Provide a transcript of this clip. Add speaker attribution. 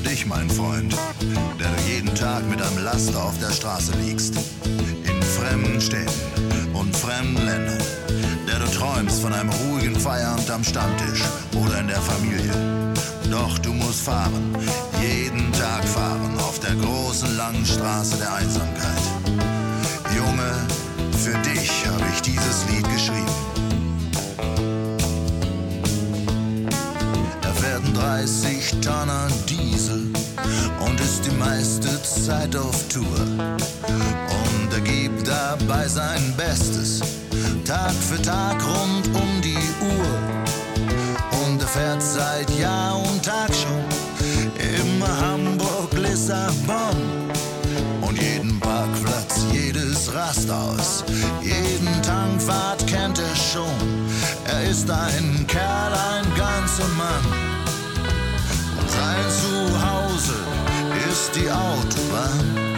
Speaker 1: dich, mein Freund, der du jeden Tag mit einem Laster auf der Straße liegst. In fremden Städten und fremden Ländern. Der du träumst von einem ruhigen Feierabend am Stammtisch oder in der Familie. Doch du musst fahren, jeden Tag fahren, auf der großen langen Straße der Einsamkeit. Junge, für dich habe ich dieses Lied geschrieben. Er fährt einen 30-Tonner Diesel und ist die meiste Zeit auf Tour. Und er gibt dabei sein Bestes, Tag für Tag rund um die Uhr. Und er fährt seit Jahr und Tag schon immer Hamburg-Lissabon. Und jeden Parkplatz, jedes Rasthaus, jeden Tankwart kennt er schon. Er ist ein Kerl, ein ganzer Mann. Und sein Zuhause ist die Autobahn.